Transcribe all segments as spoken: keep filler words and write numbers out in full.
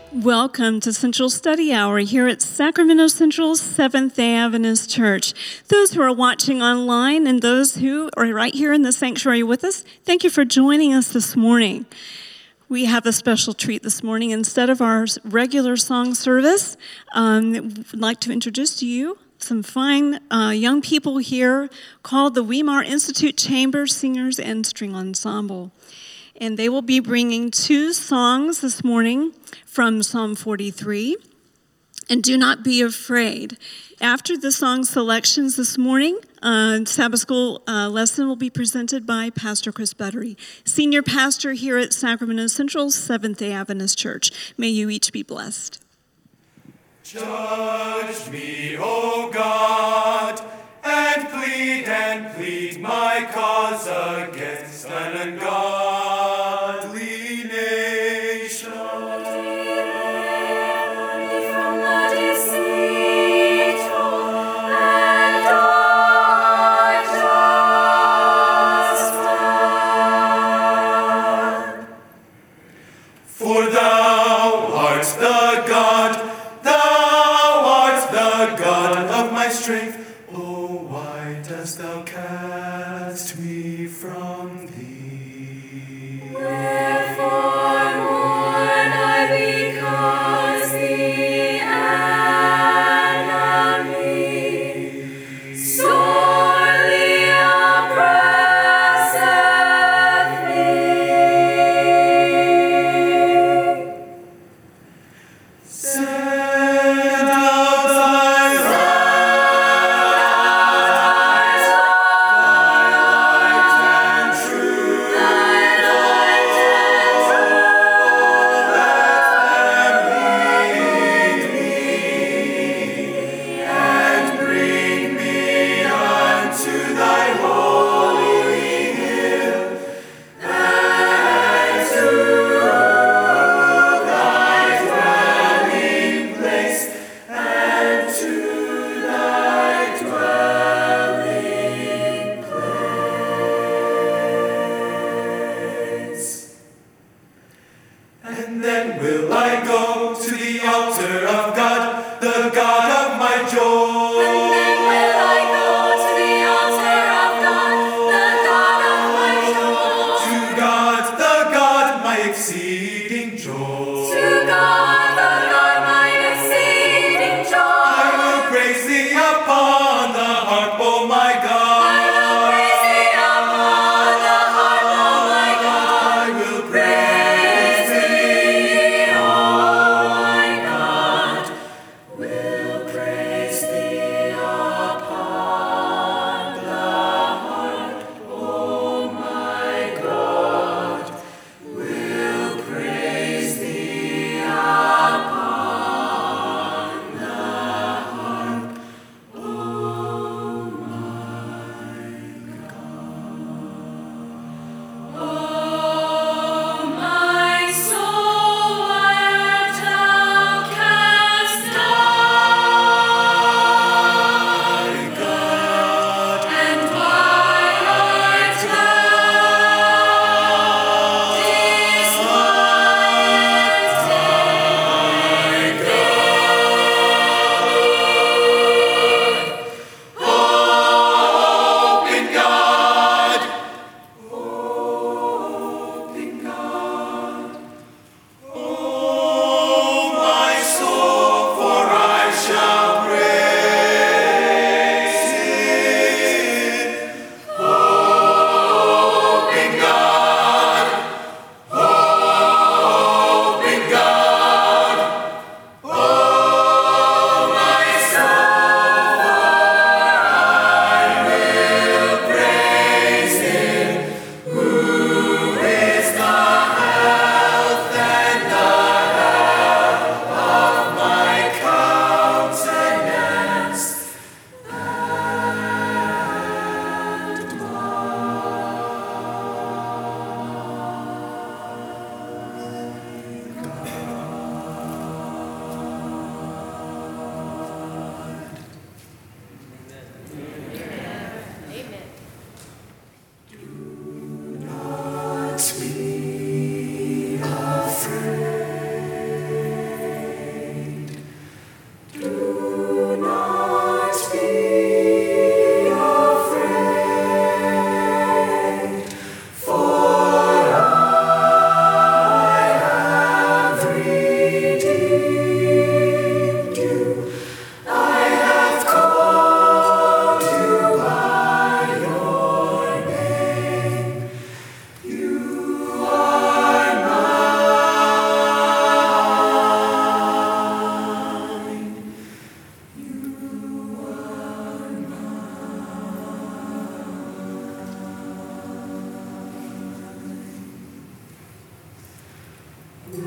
Welcome to Central Study Hour here at Sacramento Central Seventh-day Adventist Church. Those who are watching online and those who are right here in the sanctuary with us, thank you for joining us this morning. We have a special treat this morning. Instead of our regular song service, um, we'd like to introduce to you some fine uh, young people here called the Weimar Institute Chamber Singers and String Ensemble. And they will be bringing two songs this morning from Psalm forty-three, and Do Not Be Afraid. After the song selections this morning, uh, Sabbath School uh, lesson will be presented by Pastor Chris Buttery, Senior Pastor here at Sacramento Central Seventh-day Adventist Church. May you each be blessed. Judge me, O God, and plead and plead my cause against an ungodly nation. From the deceitful and unjust man. For thou art the God, thou art the God of my strength. Oh, why dost thou cast me from thee? Wherefore mourn I because the enemy sorely oppresseth me. Send out thy And then will I go to the altar of God, the God of my joy. And then will I go to the altar of God, the God of my joy. To God, the God, my exceeding joy. To God, the God, my exceeding joy. I will praise thee upon the harp, O my God. I will praise thee upon the harp, O my God. I will praise thee. Will praise thee upon the harp, O my God. Will praise thee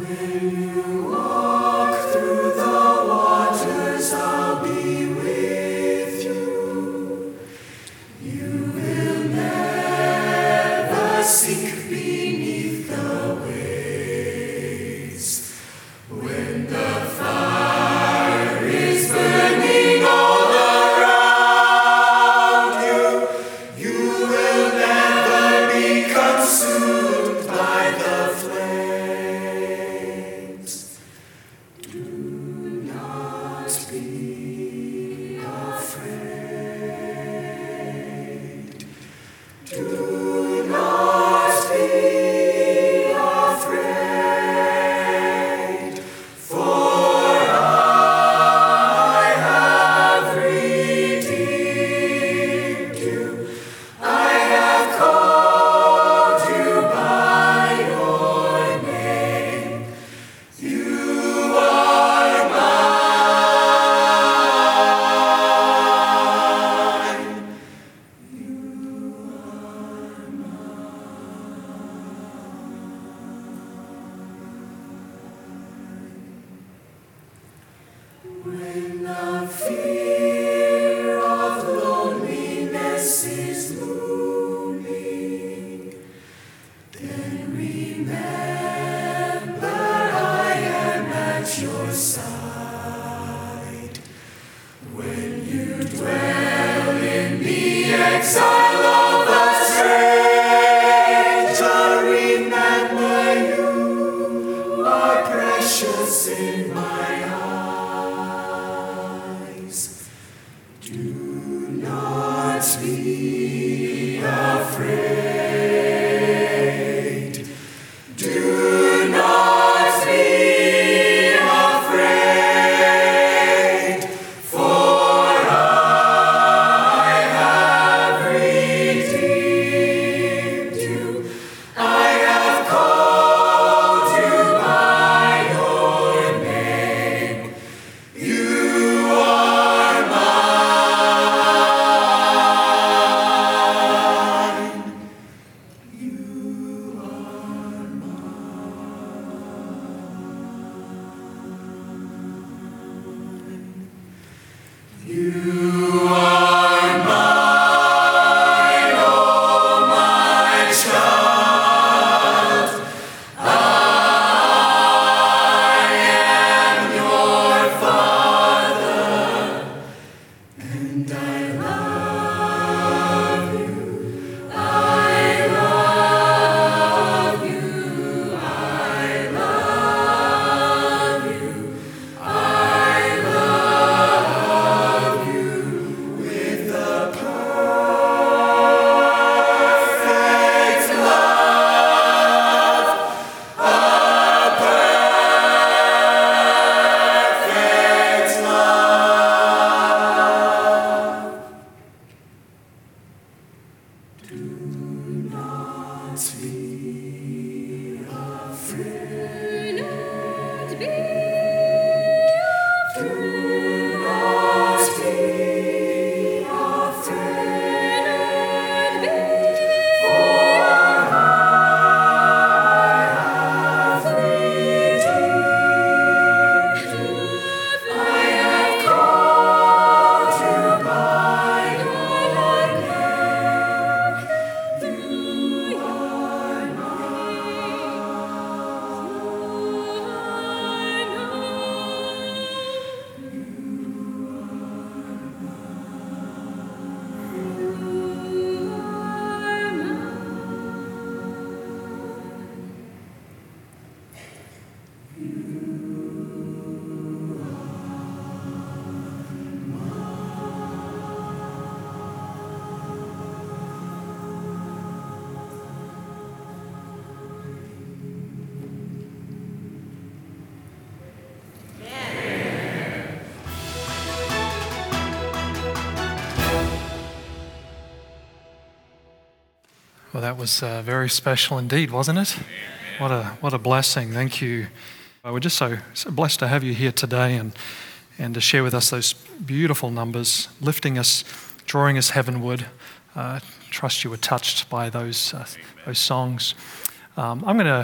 Well, that was uh, very special indeed, wasn't it? What a what a blessing. Thank you. Uh, we're just so, so blessed to have you here today and and to share with us those beautiful numbers, lifting us, drawing us heavenward. Uh, trust you were touched by those uh, those songs. Um, I'm going to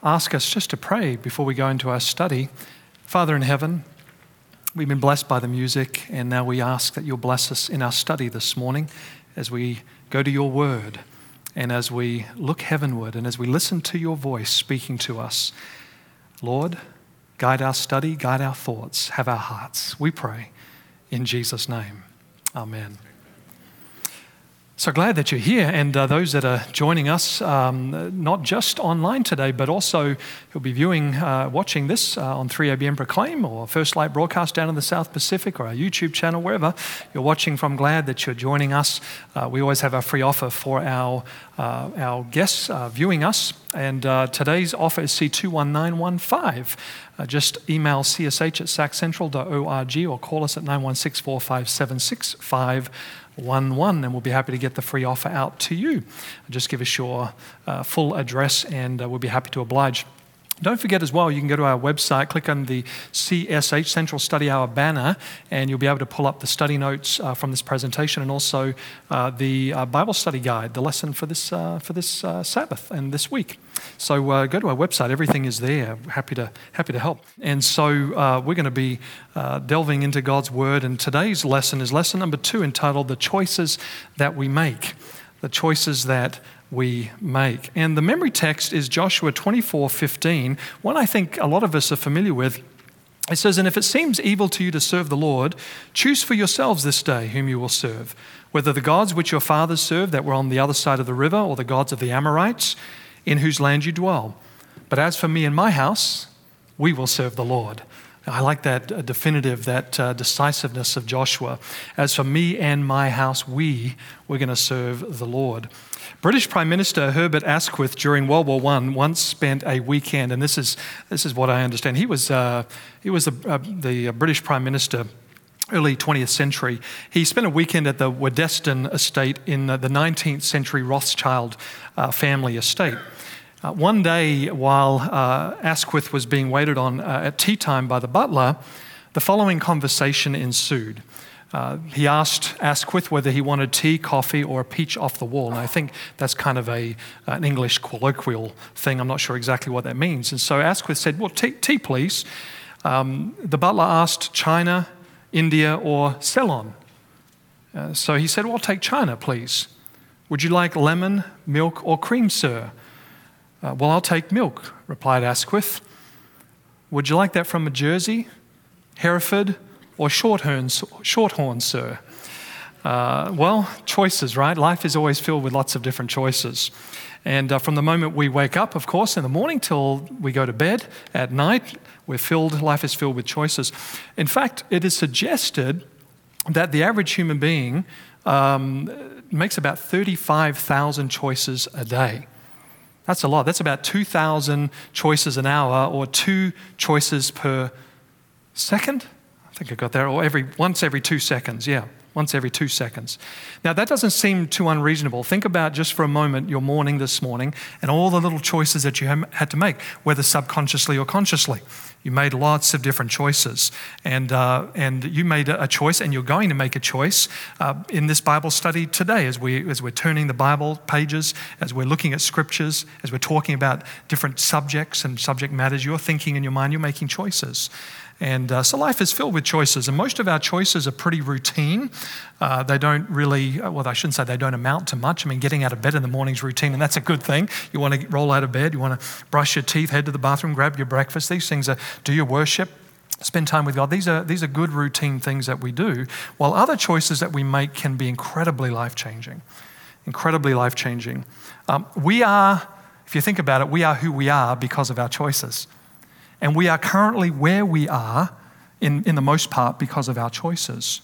ask us just to pray before we go into our study. Father in heaven, we've been blessed by the music, and now we ask that you'll bless us in our study this morning as we go to your word and as we look heavenward and as we listen to your voice speaking to us. Lord, guide our study, guide our thoughts, have our hearts. We pray in Jesus' name. Amen. So glad that you're here, and uh, those that are joining us, um, not just online today, but also who'll be viewing, uh, watching this uh, on three A B M Proclaim or First Light Broadcast down in the South Pacific or our YouTube channel, wherever you're watching from. Glad that you're joining us. Uh, we always have a free offer for our uh, our guests uh, viewing us, and uh, today's offer is C two one nine one five. Uh, just email c s h at sac central dot org or call us at nine one six, four five seven, six five one one, and we'll be happy to get the free offer out to you. Just give us your uh, full address, and uh, we'll be happy to oblige. Don't forget as well, you can go to our website, click on the C S H Central Study Hour banner, and you'll be able to pull up the study notes uh, from this presentation, and also uh, the uh, Bible study guide, the lesson for this uh, for this uh, Sabbath and this week. So uh, go to our website; everything is there. Happy to happy to help. And so uh, we're going to be uh, delving into God's Word, and today's lesson is lesson number two, entitled "The Choices That We Make." The choices that we make. And the memory text is Joshua twenty-four fifteen, one I think a lot of us are familiar with. It says, "And if it seems evil to you to serve the Lord, choose for yourselves this day whom you will serve, whether the gods which your fathers served that were on the other side of the river, or the gods of the Amorites, in whose land you dwell. But as for me and my house, we will serve the Lord." I like that uh, definitive, that uh, decisiveness of Joshua. As for me and my house, we, we're going to serve the Lord. British Prime Minister Herbert Asquith during World War One once spent a weekend, and this is this is what I understand. He was uh, he was the, uh, the British Prime Minister early twentieth century. He spent a weekend at the Waddesdon estate in uh, the nineteenth century Rothschild uh, family estate. Uh, one day, while uh, Asquith was being waited on uh, at tea time by the butler, the following conversation ensued. Uh, he asked Asquith whether he wanted tea, coffee, or a peach off the wall. And I think that's kind of a an English colloquial thing. I'm not sure exactly what that means. And so Asquith said, "Well, tea, tea please." Um, the butler asked China, India, or Ceylon. Uh, so he said, "Well, I'll take China, please. Would you like lemon, milk, or cream, sir?" Uh, "well, I'll take milk," replied Asquith. "Would you like that from a Jersey, Hereford, or Shorthorn, Shorthorn, sir?" Uh, well, choices, right? Life is always filled with lots of different choices. And uh, from the moment we wake up, of course, in the morning till we go to bed at night, we're filled, life is filled with choices. In fact, it is suggested that the average human being um, makes about thirty-five thousand choices a day. That's a lot. That's about two thousand choices an hour, or two choices per second. I think I got that. Or every once every two seconds. Yeah, once every two seconds. Now, that doesn't seem too unreasonable. Think about just for a moment your morning this morning and all the little choices that you had to make, whether subconsciously or consciously. You made lots of different choices, and uh, and you made a choice, and you're going to make a choice uh, in this Bible study today, as we as we're turning the Bible pages, as we're looking at scriptures, as we're talking about different subjects and subject matters. You're thinking in your mind, you're making choices. And uh, so life is filled with choices, and most of our choices are pretty routine. Uh, they don't really, well, I shouldn't say they don't amount to much. I mean, getting out of bed in the morning is routine, and that's a good thing. You want to roll out of bed, you want to brush your teeth, head to the bathroom, grab your breakfast. These things are, do your worship, spend time with God. These are, these are good routine things that we do, while other choices that we make can be incredibly life-changing, incredibly life-changing. Um, we are, if you think about it, we are who we are because of our choices. And we are currently where we are, in, in the most part, because of our choices.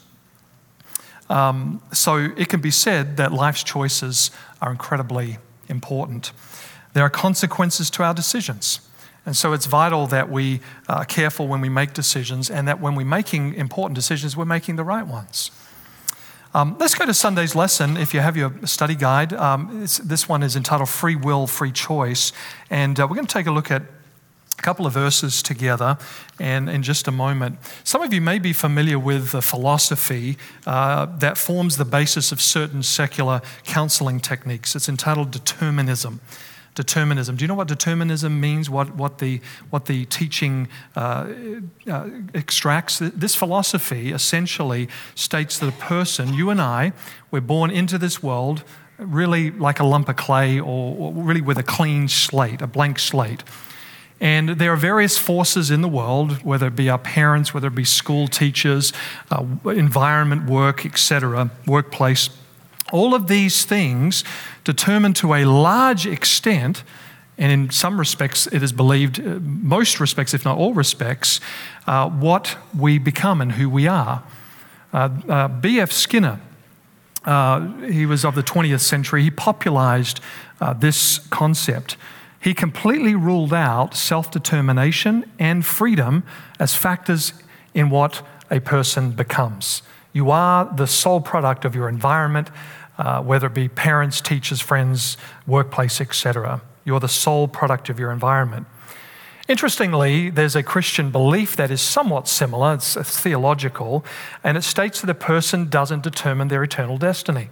Um, so it can be said that life's choices are incredibly important. There are consequences to our decisions. And so it's vital that we are careful when we make decisions, and that when we're making important decisions, we're making the right ones. Um, let's go to Sunday's lesson. If you have your study guide, um, this one is entitled Free Will, Free Choice. And uh, we're going to take a look at a couple of verses together, and in just a moment. Some of you may be familiar with the philosophy uh, that forms the basis of certain secular counseling techniques. It's entitled determinism. Determinism. Do you know what determinism means? What what the what the teaching uh, uh, extracts? This philosophy essentially states that a person, you and I, we're born into this world really like a lump of clay, or, or really with a clean slate, a blank slate. And there are various forces in the world, whether it be our parents, whether it be school teachers, uh, environment, work, et cetera, workplace. All of these things determine to a large extent, and in some respects it is believed, uh, most respects, if not all respects, uh, what we become and who we are. Uh, uh, B F Skinner, uh, he was of the twentieth century, he popularized uh, this concept. He completely ruled out self-determination and freedom as factors in what a person becomes. You are the sole product of your environment, Uh, whether it be parents, teachers, friends, workplace, et cetera. You're the sole product of your environment. Interestingly, there's a Christian belief that is somewhat similar. It's, it's theological, and it states that a person doesn't determine their eternal destiny.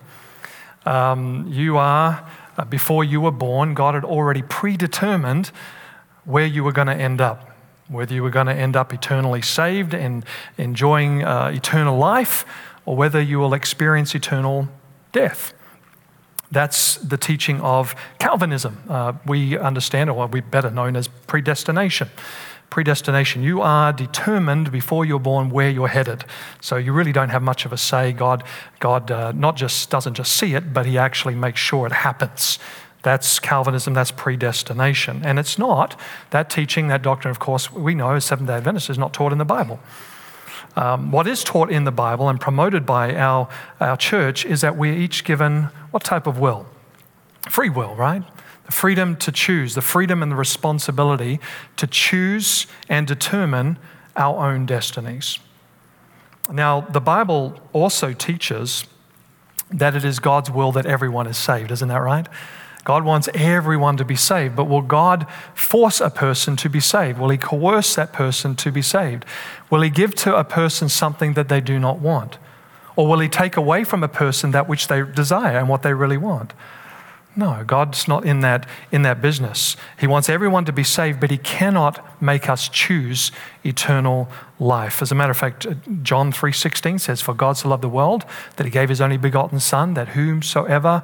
Um, you are, uh, before you were born, God had already predetermined where you were going to end up, whether you were going to end up eternally saved and enjoying uh, eternal life, or whether you will experience eternal death. That's the teaching of Calvinism. Uh, we understand, or what we better known as predestination. Predestination. You are determined before you're born where you're headed. So you really don't have much of a say. God, God uh, not just doesn't just see it, but He actually makes sure it happens. That's Calvinism. That's predestination, and it's not that teaching. That doctrine, of course, we know as Seventh-day Adventists, is not taught in the Bible. Um, what is taught in the Bible and promoted by our, our church is that we're each given what type of will? Free will, right? The freedom to choose, the freedom and the responsibility to choose and determine our own destinies. Now, the Bible also teaches that it is God's will that everyone is saved. Isn't that right? God wants everyone to be saved, but will God force a person to be saved? Will He coerce that person to be saved? Will He give to a person something that they do not want? Or will He take away from a person that which they desire and what they really want? No, God's not in that, in that business. He wants everyone to be saved, but He cannot make us choose eternal life. As a matter of fact, John three sixteen says, "For God so loved the world that He gave His only begotten Son, that whomsoever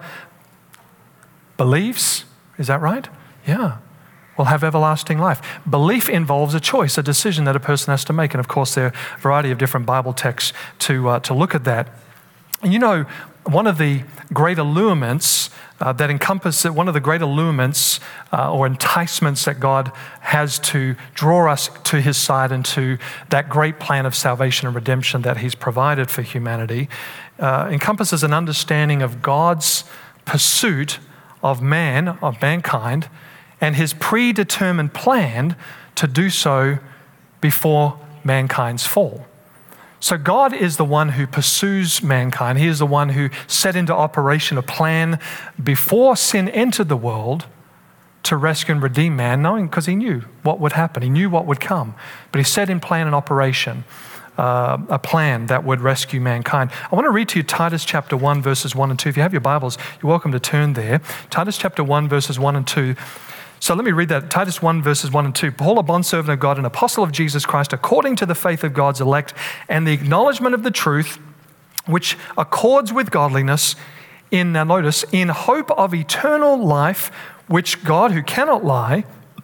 believes," is that right? Yeah, will have everlasting life. Belief involves a choice, a decision that a person has to make. And of course, there are a variety of different Bible texts to, uh, to look at that. And you know, one of the great allurements uh, that encompass, one of the great allurements uh, or enticements that God has to draw us to His side and to that great plan of salvation and redemption that He's provided for humanity, uh, encompasses an understanding of God's pursuit of man, of mankind, and His predetermined plan to do so before mankind's fall. So God is the one who pursues mankind. He is the one who set into operation a plan before sin entered the world to rescue and redeem man, knowing, because He knew what would happen. He knew what would come. But He set in plan and operation Uh, a plan that would rescue mankind. I want to read to you Titus chapter one, verses one and two. If you have your Bibles, you're welcome to turn there. Titus chapter one, verses one and two. So let me read that. Titus one, verses one and two. "Paul, a bondservant of God and apostle of Jesus Christ, according to the faith of God's elect and the acknowledgement of the truth, which accords with godliness, in, now notice, in hope of eternal life, which God, who cannot lie,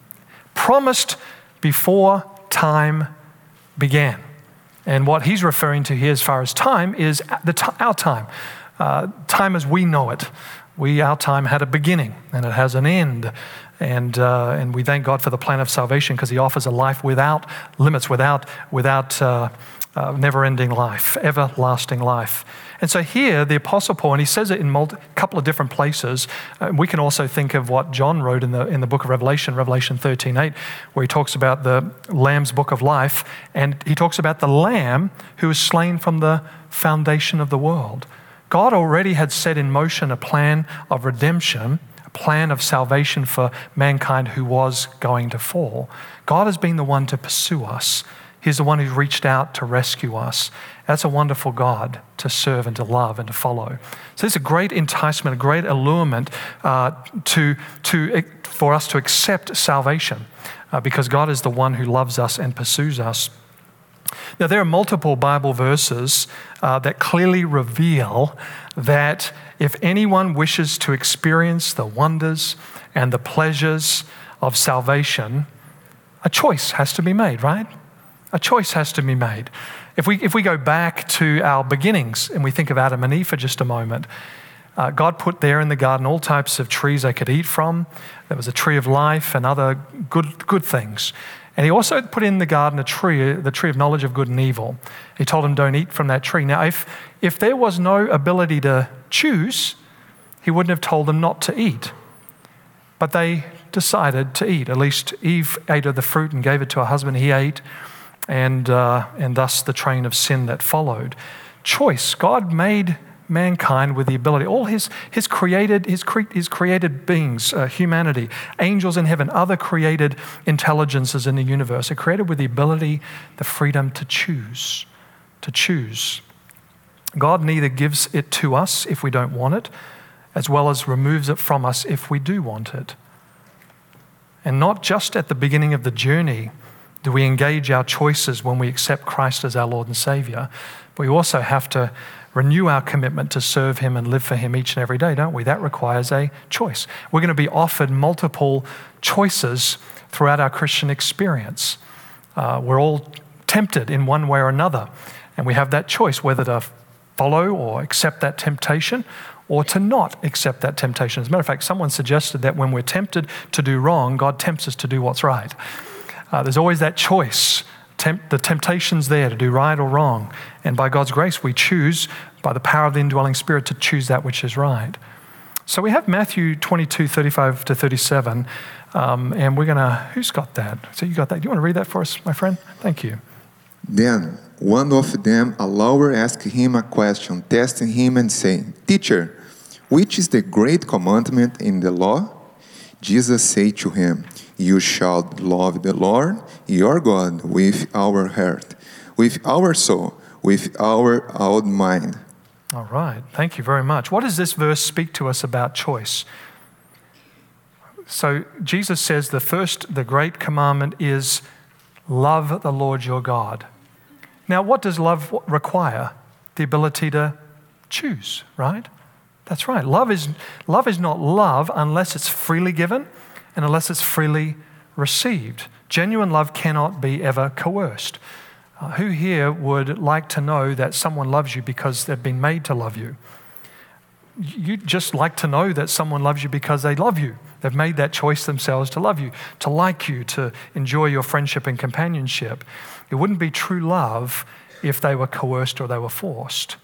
promised before time began." And what he's referring to here as far as time is the t- our time. Uh, time as we know it. We, our time had a beginning and it has an end. And uh, and we thank God for the plan of salvation because He offers a life without limits, without, without uh, uh, never-ending life, everlasting life. And so here, the Apostle Paul, and he says it in a couple of different places. Uh, we can also think of what John wrote in the in the book of Revelation, Revelation thirteen eight, where he talks about the Lamb's book of life, and he talks about the Lamb who was slain from the foundation of the world. God already had set in motion a plan of redemption, a plan of salvation for mankind who was going to fall. God has been the one to pursue us He's the one who reached out to rescue us. That's a wonderful God to serve and to love and to follow. So it's a great enticement, a great allurement uh, to, to, for us to accept salvation uh, because God is the one who loves us and pursues us. Now, there are multiple Bible verses uh, that clearly reveal that if anyone wishes to experience the wonders and the pleasures of salvation, a choice has to be made, right? A choice has to be made. If we if we go back to our beginnings and we think of Adam and Eve for just a moment, uh, God put there in the garden all types of trees they could eat from. There was a tree of life and other good good things. And he also put in the garden a tree, the tree of knowledge of good and evil. He told them, don't eat from that tree. Now, if if there was no ability to choose, he wouldn't have told them not to eat. But they decided to eat. At least Eve ate of the fruit and gave it to her husband. He ate. And uh, and thus the train of sin that followed. Choice. God made mankind with the ability, all his his created his, cre- his created beings, uh, humanity, angels in heaven, other created intelligences in the universe, are created with the ability, the freedom to choose, to choose. God neither gives it to us if we don't want it, as well as removes it from us if we do want it. And not just at the beginning of the journey do we engage our choices when we accept Christ as our Lord and Savior, but we also have to renew our commitment to serve him and live for him each and every day, don't we? That requires a choice. We're going to be offered multiple choices throughout our Christian experience. Uh, we're all tempted in one way or another, and we have that choice whether to follow or accept that temptation or to not accept that temptation. As a matter of fact, someone suggested that when we're tempted to do wrong, God tempts us to do what's right. Uh, there's always that choice. Tempt, the temptation's there to do right or wrong. And by God's grace, we choose, by the power of the indwelling Spirit, to choose that which is right. So we have Matthew twenty-two, thirty-five to thirty-seven. Um, and we're going to, who's got that? So you got that. Do you want to read that for us, my friend? Thank you. Then one of them, a lawyer, asked him a question, testing him and saying, Teacher, which is the great commandment in the law? Jesus said to him, You shall love the Lord your God with our heart, with our soul, with our whole mind. All right. Thank you very much. What does this verse speak to us about choice? So Jesus says the first, the great commandment is love the Lord your God. Now, what does love require? The ability to choose, right? That's right. Love is, love is not love unless it's freely given and unless it's freely received. Genuine love cannot be ever coerced. Uh, who here would like to know that someone loves you because they've been made to love you? You'd just like to know that someone loves you because they love you. They've made that choice themselves to love you, to like you, to enjoy your friendship and companionship. It wouldn't be true love if they were coerced or they were forced.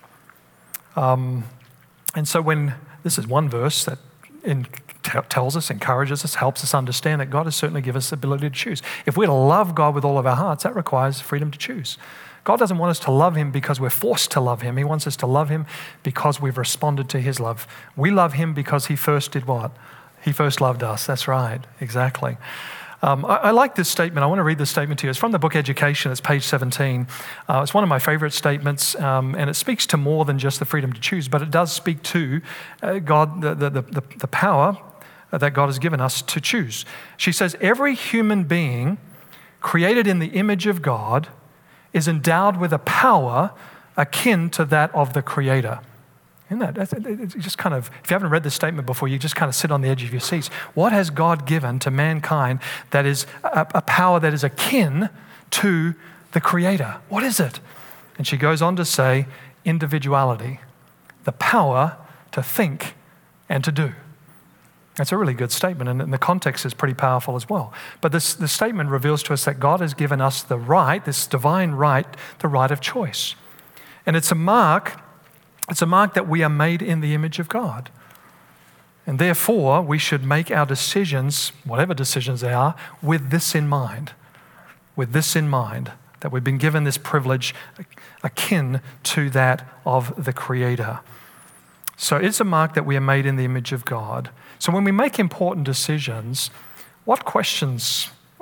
Um, and so when, this is one verse that in, t- tells us, encourages us, helps us understand that God has certainly given us the ability to choose. If we're to love God with all of our hearts, that requires freedom to choose. God doesn't want us to love him because we're forced to love him. He wants us to love him because we've responded to his love. We love him because he first did what? He first loved us. That's right. Exactly. Um, I, I like this statement. I want to read this statement to you. It's from the book Education. It's page seventeen. Uh, it's one of my favorite statements, um, and it speaks to more than just the freedom to choose, but it does speak to uh, God, the, the, the, the power that God has given us to choose. She says, every human being created in the image of God is endowed with a power akin to that of the Creator. Isn't that? It's just kind of, if you haven't read this statement before, you just kind of sit on the edge of your seats. What has God given to mankind that is a, a power that is akin to the Creator? What is it? And she goes on to say, individuality, the power to think and to do. That's a really good statement, and the context is pretty powerful as well. But this, this statement reveals to us that God has given us the right, this divine right, the right of choice. And it's a mark, it's a mark that we are made in the image of God. And therefore, we should make our decisions, whatever decisions they are, with this in mind. With this in mind, that we've been given this privilege akin to that of the Creator. So it's a mark that we are made in the image of God. So when we make important decisions, what questions, what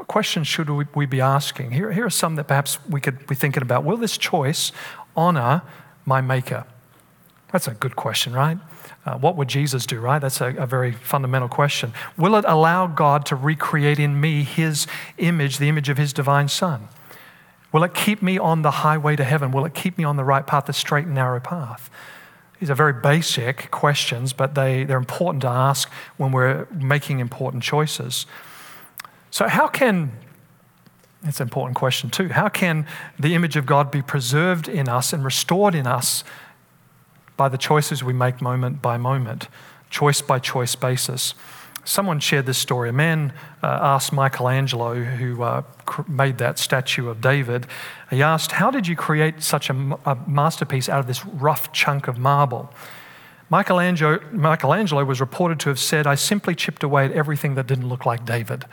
what questions should we, we be asking? Here, here are some that perhaps we could be thinking about. Will this choice honor my Maker? That's a good question, right? Uh, what would Jesus do, right? That's a, a very fundamental question. Will it allow God to recreate in me his image, the image of his divine Son? Will it keep me on the highway to heaven? Will it keep me on the right path, the straight and narrow path? These are very basic questions, but they, they're important to ask when we're making important choices. So how can, it's an important question too, how can the image of God be preserved in us and restored in us by the choices we make moment by moment, choice by choice basis? Someone shared this story. A man uh, asked Michelangelo, who uh, cr- made that statue of David, he asked, how did you create such a, a masterpiece out of this rough chunk of marble? Michelangelo, Michelangelo was reported to have said, I simply chipped away at everything that didn't look like David.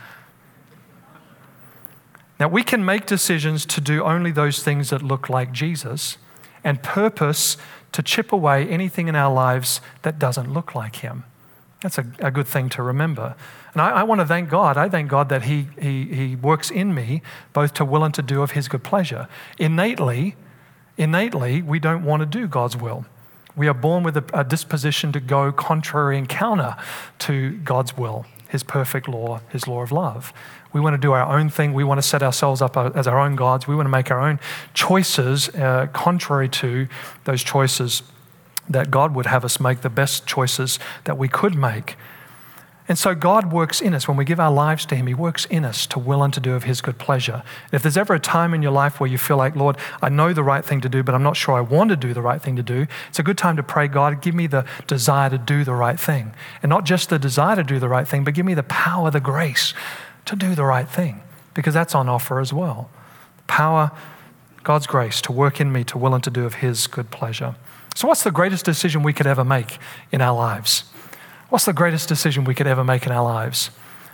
Now, we can make decisions to do only those things that look like Jesus and purpose to chip away anything in our lives that doesn't look like him. That's a, a good thing to remember. And I, I want to thank God. I thank God that he, he, he works in me both to will and to do of his good pleasure. Innately, innately, we don't want to do God's will. We are born with a, a disposition to go contrary and counter to God's will, his perfect law, his law of love. We want to do our own thing. We want to set ourselves up as our own gods. We want to make our own choices uh, contrary to those choices that God would have us make, the best choices that we could make. And so God works in us. When we give our lives to him, he works in us to will and to do of his good pleasure. If there's ever a time in your life where you feel like, Lord, I know the right thing to do, but I'm not sure I want to do the right thing to do, it's a good time to pray, God, give me the desire to do the right thing. And not just the desire to do the right thing, but give me the power, the grace to do the right thing, because that's on offer as well. Power, God's grace to work in me to will and to do of his good pleasure. So what's the greatest decision we could ever make in our lives? What's the greatest decision we could ever make in our lives?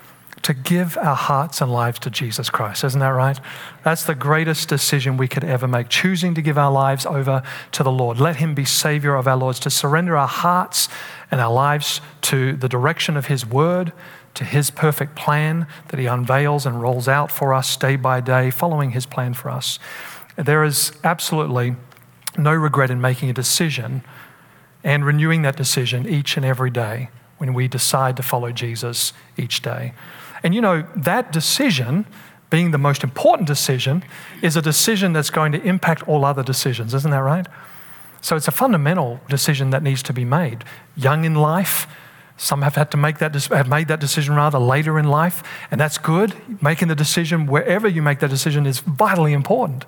To give our hearts and lives to Jesus Christ. Isn't that right? That's the greatest decision we could ever make, choosing to give our lives over to the Lord. Let him be Savior of our lives, to surrender our hearts and our lives to the direction of his word, to his perfect plan that he unveils and rolls out for us day by day, following his plan for us. There is absolutely no regret in making a decision and renewing that decision each and every day when we decide to follow Jesus each day. And you know, that decision, being the most important decision, is a decision that's going to impact all other decisions. Isn't that right? So it's a fundamental decision that needs to be made. Young in life, some have had to make that, have made that decision rather later in life, and that's good. Making the decision wherever you make that decision is vitally important.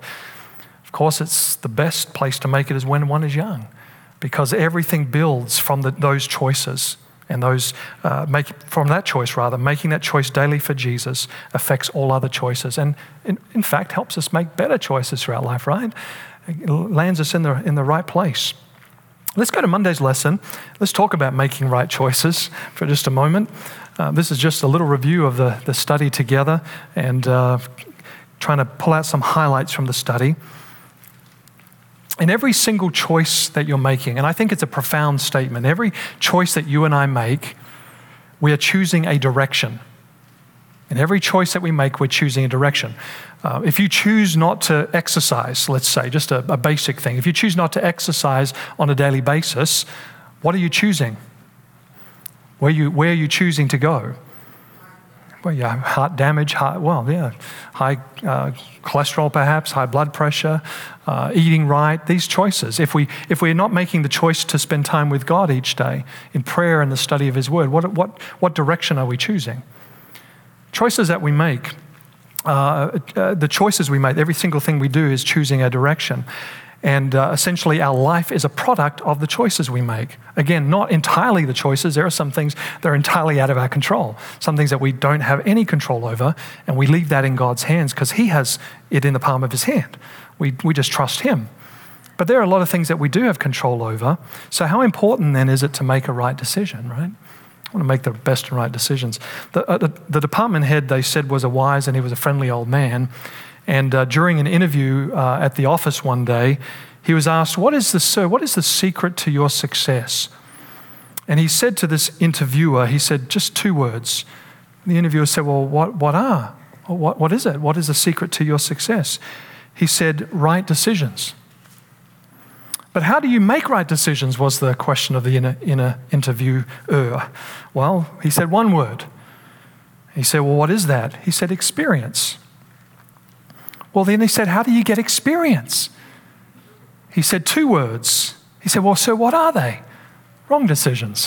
Of course, it's the best place to make it is when one is young, because everything builds from the, those choices, and those uh, make from that choice rather, making that choice daily for Jesus affects all other choices, and in, in fact helps us make better choices throughout life. Right? It lands us in the in the right place. Let's go to Monday's lesson. Let's talk about making right choices for just a moment. Uh, this is just a little review of the the study together, and uh, trying to pull out some highlights from the study. In every single choice that you're making, and I think it's a profound statement, every choice that you and I make, we are choosing a direction. In every choice that we make, we're choosing a direction. Uh, if you choose not to exercise, let's say, just a, a basic thing, if you choose not to exercise on a daily basis, what are you choosing? Where, you, where are you choosing to go? Well, yeah, heart damage, heart, well, yeah, high uh, cholesterol perhaps, high blood pressure, uh, eating right, these choices. If, we, if we're not making the choice to spend time with God each day in prayer and the study of his word, what, what, what direction are we choosing? Choices that we make, uh, uh, the choices we make, every single thing we do is choosing a direction. And uh, essentially our life is a product of the choices we make. Again, not entirely the choices. There are some things that are entirely out of our control, some things that we don't have any control over, and we leave that in God's hands because he has it in the palm of his hand. We, we just trust him. But there are a lot of things that we do have control over. So how important then is it to make a right decision, right? I want to make the best and right decisions. The, uh, the, the department head, they said, was a wise and he was a friendly old man. And uh, during an interview uh, at the office one day, he was asked, what is the, sir, what is the secret to your success? And he said to this interviewer, he said, just two words. The interviewer said, well, what, what are? well, what, what is it? What is the secret to your success? He said, right decisions. But how do you make right decisions was the question of the inner, inner interviewer. Well, he said one word. He said, well, what is that? He said, experience. Well, then he said, how do you get experience? He said two words. He said, well, so what are they? Wrong decisions.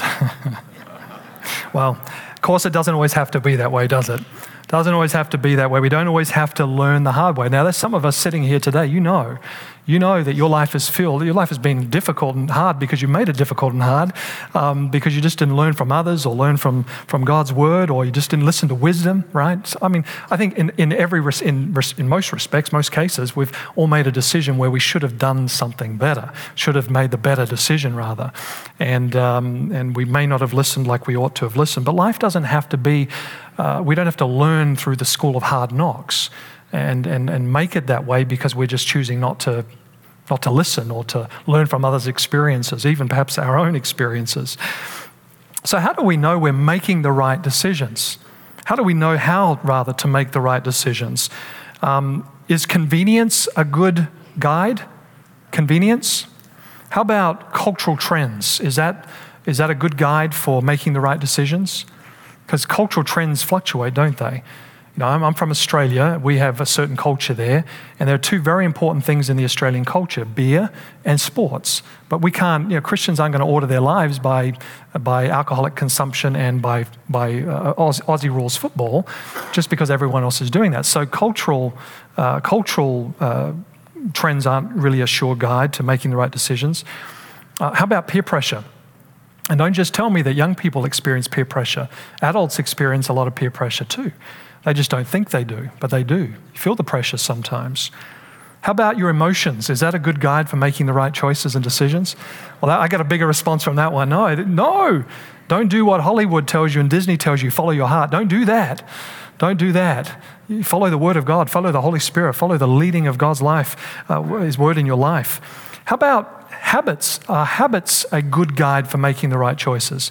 Well, of course, it doesn't always have to be that way, does it? Doesn't always have to be that way. We don't always have to learn the hard way. Now, there's some of us sitting here today, you know, you know that your life is filled, your life has been difficult and hard because you made it difficult and hard, um, because you just didn't learn from others or learn from, from God's word, or you just didn't listen to wisdom, right? So, I mean, I think in, in every, res- in, res- in most respects, most cases, we've all made a decision where we should have done something better, should have made the better decision rather. And, um, and we may not have listened like we ought to have listened, but life doesn't have to be, uh, we don't have to learn through the school of hard knocks. And, and and make it that way because we're just choosing not to not to listen or to learn from others' experiences, even perhaps our own experiences. So how do we know we're making the right decisions? How do we know how, rather, to make the right decisions? Um, is convenience a good guide? Convenience? How about cultural trends? Is that is that a good guide for making the right decisions? Because cultural trends fluctuate, don't they? You know, I'm, I'm from Australia. We have a certain culture there, and there are two very important things in the Australian culture: beer and sports. But we can't. You know, Christians aren't going to order their lives by by alcoholic consumption and by by uh, Aussie, Aussie rules football, just because everyone else is doing that. So cultural uh, cultural uh, trends aren't really a sure guide to making the right decisions. Uh, how about peer pressure? And don't just tell me that young people experience peer pressure. Adults experience a lot of peer pressure too. They just don't think they do, but they do. You feel the pressure sometimes. How about your emotions? Is that a good guide for making the right choices and decisions? Well, I got a bigger response from that one. No, no, don't do what Hollywood tells you and Disney tells you. Follow your heart. Don't do that. Don't do that. You follow the Word of God. Follow the Holy Spirit. Follow the leading of God's life, uh, His Word in your life. How about habits? Are habits a good guide for making the right choices?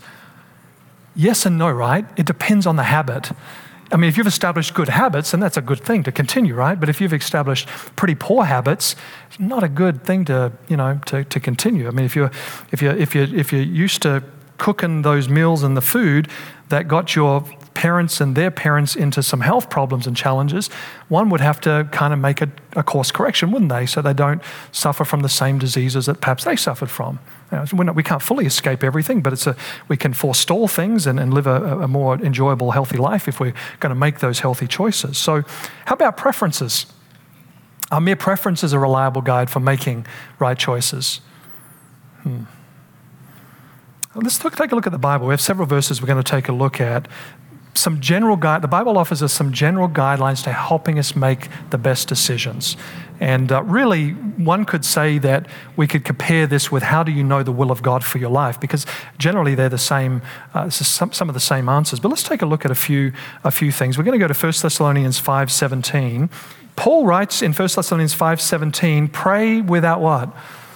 Yes and no, right? It depends on the habit. I mean, if you've established good habits, then that's a good thing to continue, right? But if you've established pretty poor habits, it's not a good thing to, you know, to, to continue. I mean, if you're if you if you if you're used to cooking those meals and the food that got your parents and their parents into some health problems and challenges, one would have to kind of make a, a course correction, wouldn't they? So they don't suffer from the same diseases that perhaps they suffered from. You know, we're not, we can't fully escape everything, but it's a, we can forestall things and, and live a, a more enjoyable, healthy life if we're going to make those healthy choices. So how about preferences? Are mere preferences a reliable guide for making right choices? Hmm. Let's look, take a look at the Bible. We have several verses we're going to take a look at. Some general guide. The Bible offers us some general guidelines to helping us make the best decisions. And uh, really, one could say that we could compare this with how do you know the will of God for your life? Because generally they're the same, uh, some, some of the same answers. But let's take a look at a few a few things. We're going to go to First Thessalonians five seventeen. Paul writes in First Thessalonians five seventeen, pray without what?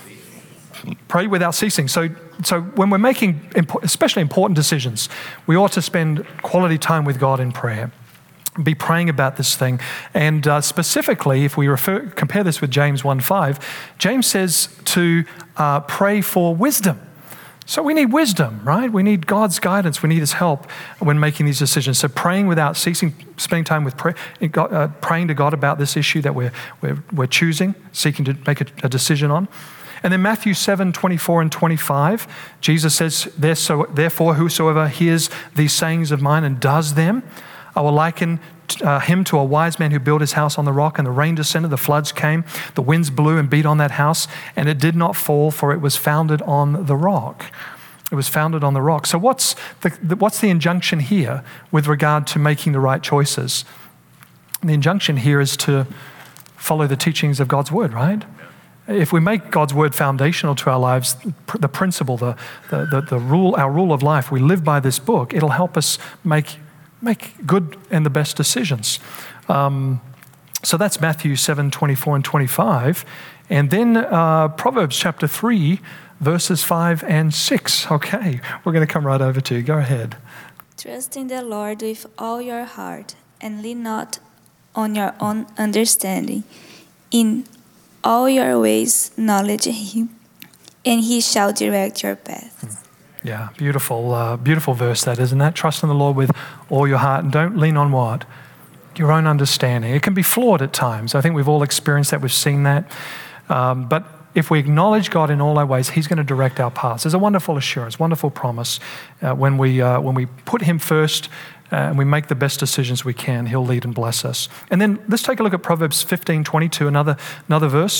Pray without ceasing. So, so when we're making impo- especially important decisions, we ought to spend quality time with God in prayer. Be praying about this thing. And uh, specifically, if we refer, compare this with James one five, James says to uh, pray for wisdom. So we need wisdom, right? We need God's guidance. We need His help when making these decisions. So praying without ceasing, spending time with prayer, uh, praying to God about this issue that we're we're, we're choosing, seeking to make a, a decision on. And then Matthew seven twenty-four and twenty-five, Jesus says, therefore whosoever hears these sayings of mine and does them, I will liken uh, him to a wise man who built his house on the rock, and the rain descended, the floods came, the winds blew and beat on that house, and it did not fall, for it was founded on the rock. It was founded on the rock. So what's the, the, what's the injunction here with regard to making the right choices? The injunction here is to follow the teachings of God's word, right? If we make God's word foundational to our lives, the principle, the, the, the, the rule, our rule of life, we live by this book, it'll help us make, make good and the best decisions. Um, so that's Matthew seven twenty-four and twenty-five. And then uh, Proverbs chapter three, verses five and six. Okay, we're going to come right over to you. Go ahead. Trust in the Lord with all your heart and lean not on your own understanding. In all your ways, acknowledge Him, and He shall direct your path. Yeah, beautiful, uh, beautiful verse that, isn't that? Trust in the Lord with all your heart and don't lean on what? Your own understanding. It can be flawed at times. I think we've all experienced that. We've seen that. Um, but if we acknowledge God in all our ways, He's going to direct our paths. There's a wonderful assurance, wonderful promise. Uh, when we uh, when we put Him first uh, and we make the best decisions we can, He'll lead and bless us. And then let's take a look at Proverbs fifteen twenty-two, another another verse.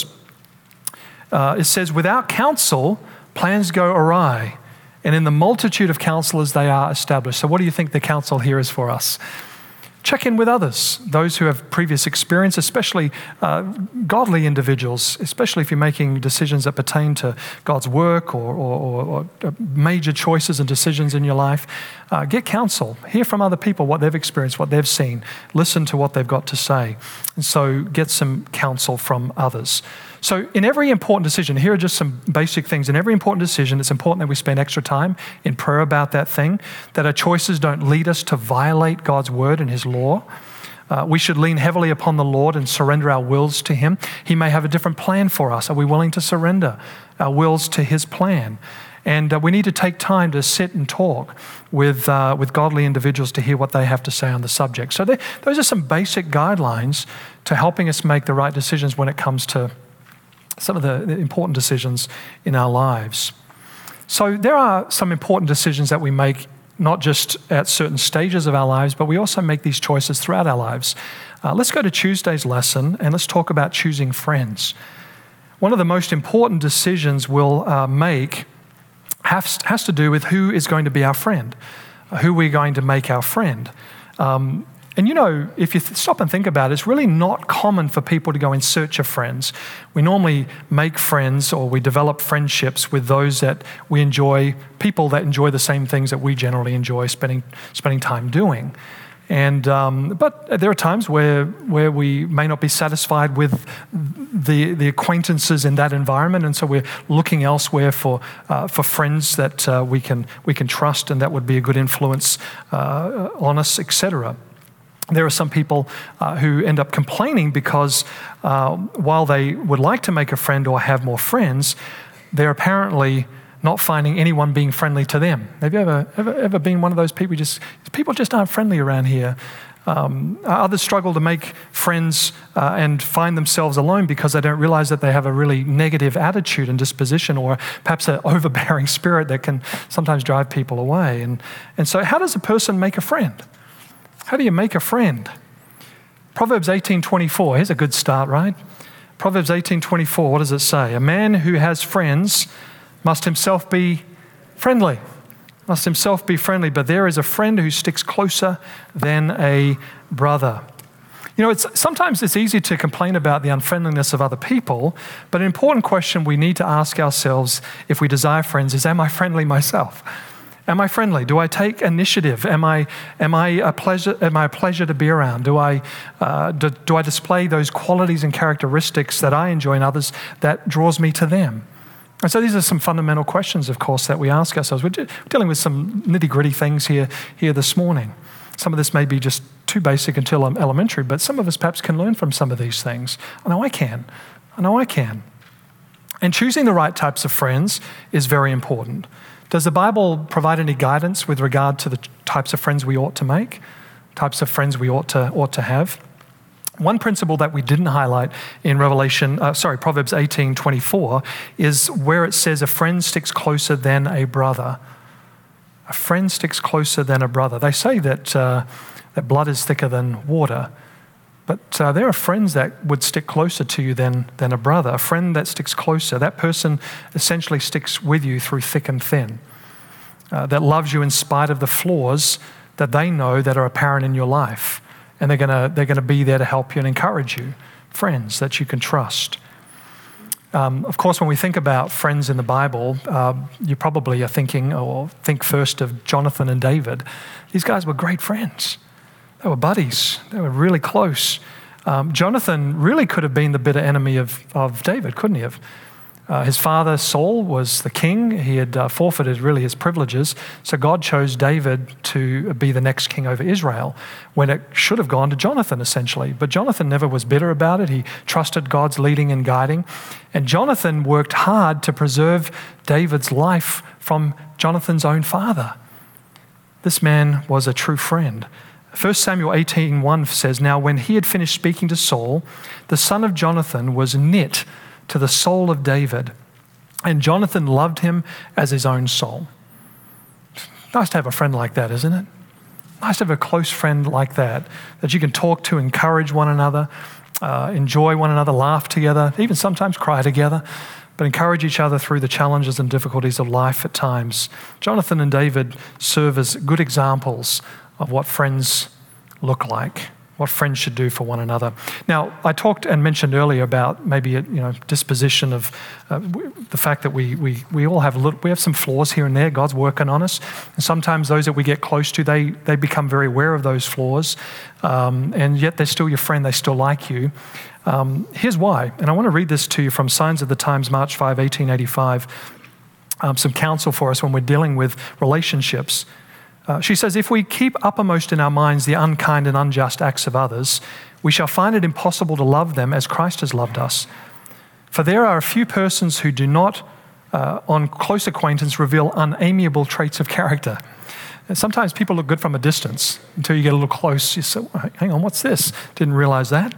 Uh, it says, "Without counsel, plans go awry, and in the multitude of counselors they are established." So what do you think the counsel here is for us? Check in with others, those who have previous experience, especially uh, godly individuals, especially if you're making decisions that pertain to God's work or, or, or, or major choices and decisions in your life. Uh, get counsel. Hear from other people what they've experienced, what they've seen. Listen to what they've got to say. And so get some counsel from others. So in every important decision, here are just some basic things. In every important decision, it's important that we spend extra time in prayer about that thing, that our choices don't lead us to violate God's word and His law. Uh, we should lean heavily upon the Lord and surrender our wills to Him. He may have a different plan for us. Are we willing to surrender our wills to His plan? And uh, we need to take time to sit and talk with uh, with godly individuals to hear what they have to say on the subject. So they, those are some basic guidelines to helping us make the right decisions when it comes to some of the important decisions in our lives. So there are some important decisions that we make, not just at certain stages of our lives, but we also make these choices throughout our lives. Uh, let's go to Tuesday's lesson and let's talk about choosing friends. One of the most important decisions we'll uh, make has, has to do with who is going to be our friend, who we're going to make our friend. Um, And you know, if you th- stop and think about it, it's really not common for people to go in search of friends. We normally make friends or we develop friendships with those that we enjoy, people that enjoy the same things that we generally enjoy spending spending time doing. And um, but there are times where where we may not be satisfied with the the acquaintances in that environment, and so we're looking elsewhere for uh, for friends that uh, we can we can trust and that would be a good influence uh, on us, et cetera. There are some people uh, who end up complaining because uh, while they would like to make a friend or have more friends, they're apparently not finding anyone being friendly to them. Have you ever ever, ever been one of those people? Just people just aren't friendly around here. Um, others struggle to make friends uh, and find themselves alone because they don't realize that they have a really negative attitude and disposition, or perhaps an overbearing spirit that can sometimes drive people away. And and so, how does a person make a friend? How do you make a friend? Proverbs eighteen twenty-four, here's a good start, right? Proverbs eighteen twenty-four, what does it say? A man who has friends must himself be friendly. Must himself be friendly, but there is a friend who sticks closer than a brother. You know, it's sometimes it's easy to complain about the unfriendliness of other people, but an important question we need to ask ourselves if we desire friends is, am I friendly myself? Am I friendly? Do I take initiative? Am I am I a pleasure? Am I a pleasure to be around? Do I uh, do, do I display those qualities and characteristics that I enjoy in others that draws me to them? And so these are some fundamental questions, of course, that we ask ourselves. We're de- dealing with some nitty-gritty things here here this morning. Some of this may be just too basic until I'm elementary, but some of us perhaps can learn from some of these things. I know I can. I know I can. And choosing the right types of friends is very important. Does the Bible provide any guidance with regard to the types of friends we ought to make, types of friends we ought to ought to have? One principle that we didn't highlight in Revelation, uh, sorry, Proverbs eighteen twenty-four is where it says a friend sticks closer than a brother. A friend sticks closer than a brother. They say that uh, that blood is thicker than water, but uh, there are friends that would stick closer to you than than a brother. A friend that sticks closer, that person essentially sticks with you through thick and thin, uh, that loves you in spite of the flaws that they know that are apparent in your life. And they're gonna they're gonna be there to help you and encourage you. Friends that you can trust. Um, of course, when we think about friends in the Bible, uh, you probably are thinking, or think first of Jonathan and David. These guys were great friends. They were buddies. They were really close. Um, Jonathan really could have been the bitter enemy of, of David, couldn't he have? Uh, his father, Saul, was the king. He had uh, forfeited really his privileges. So God chose David to be the next king over Israel when it should have gone to Jonathan, essentially. But Jonathan never was bitter about it. He trusted God's leading and guiding. And Jonathan worked hard to preserve David's life from Jonathan's own father. This man was a true friend. First Samuel eighteen one says, "Now when he had finished speaking to Saul, the son of Jonathan was knit to the soul of David, and Jonathan loved him as his own soul." Nice to have a friend like that, isn't it? Nice to have a close friend like that, that you can talk to, encourage one another, uh, enjoy one another, laugh together, even sometimes cry together, but encourage each other through the challenges and difficulties of life at times. Jonathan and David serve as good examples of what friends look like, what friends should do for one another. Now, I talked and mentioned earlier about maybe a you know disposition of uh, the fact that we we we all have a little, we have some flaws here and there. God's working on us, and sometimes those that we get close to, they they become very aware of those flaws, um, and yet they're still your friend. They still like you. Um, here's why, and I want to read this to you from Signs of the Times, March fifth, eighteen eighty-five. Um, some counsel for us when we're dealing with relationships. Uh, she says, "If we keep uppermost in our minds the unkind and unjust acts of others, we shall find it impossible to love them as Christ has loved us. For there are a few persons who do not, uh, on close acquaintance, reveal unamiable traits of character." And sometimes people look good from a distance until you get a little close. You say, "Hang on, what's this? Didn't realize that."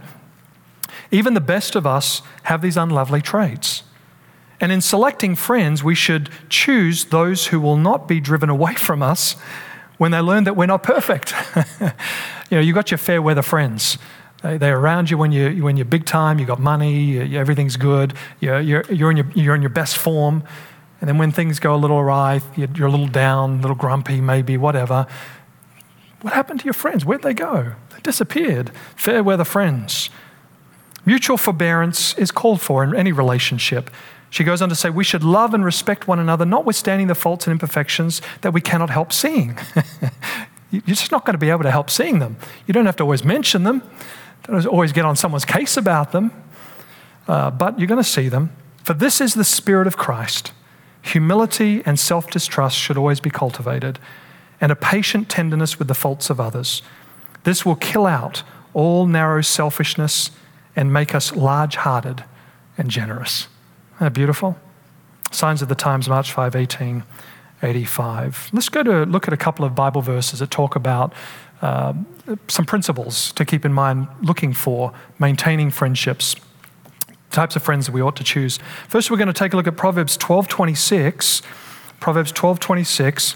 Even the best of us have these unlovely traits. And in selecting friends, we should choose those who will not be driven away from us when they learn that we're not perfect. You know, you got your fair weather friends. They, they're around you when you when you're big time. You got money. You, everything's good. You're you're you're in your you're in your best form. And then when things go a little awry, you're, you're a little down, a little grumpy, maybe whatever. What happened to your friends? Where'd they go? They disappeared. Fair weather friends. Mutual forbearance is called for in any relationship. She goes on to say, we should love and respect one another, notwithstanding the faults and imperfections that we cannot help seeing. You're just not going to be able to help seeing them. You don't have to always mention them. Don't always get on someone's case about them. Uh, but you're going to see them. For this is the spirit of Christ. Humility and self-distrust should always be cultivated, and a patient tenderness with the faults of others. This will kill out all narrow selfishness and make us large-hearted and generous. Isn't that beautiful? Signs of the Times, March fifth, eighteen eighty-five. Let's go to look at a couple of Bible verses that talk about uh, some principles to keep in mind looking for, maintaining friendships, types of friends that we ought to choose. First, we're going to take a look at Proverbs twelve twenty-six. Proverbs twelve twenty-six.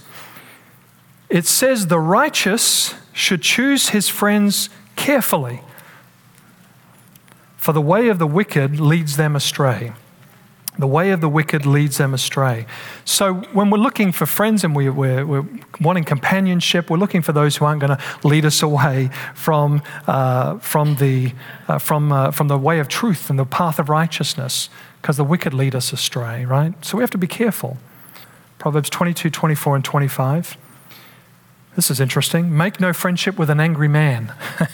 It says, the righteous should choose his friends carefully, for the way of the wicked leads them astray. The way of the wicked leads them astray. So when we're looking for friends and we, we're, we're wanting companionship, we're looking for those who aren't going to lead us away from uh, from the uh, from uh, from the way of truth and the path of righteousness, because the wicked lead us astray, right? So we have to be careful. Proverbs twenty-two, twenty-four, and twenty-five. This is interesting. Make no friendship with an angry man.